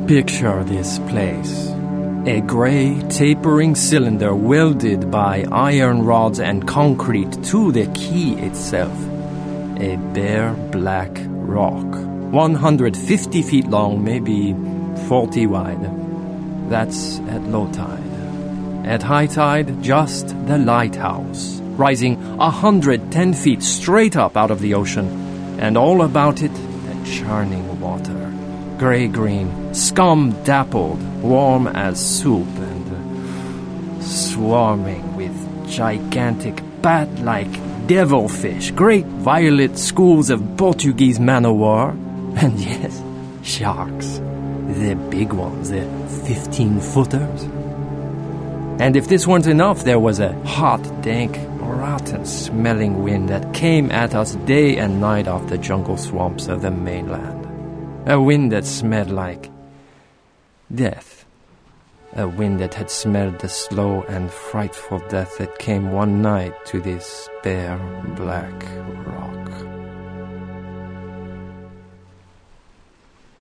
Picture this place. A gray, tapering cylinder welded by iron rods and concrete to the key itself. A bare, black rock. 150 feet long, maybe 40 wide. That's at low tide. At high tide, just the lighthouse, rising 110 feet straight up out of the ocean, and all about it, the churning water. Gray-green, scum-dappled, warm as soup, and swarming with gigantic bat-like devilfish, great violet schools of Portuguese man-o'-war, and yes, sharks. The big ones, the 15-footers. And if this weren't enough, there was a hot, dank, rotten-smelling wind that came at us day and night off the jungle swamps of the mainland. A wind that smelled like death. A wind that had smelled the slow and frightful death that came one night to this bare black rock.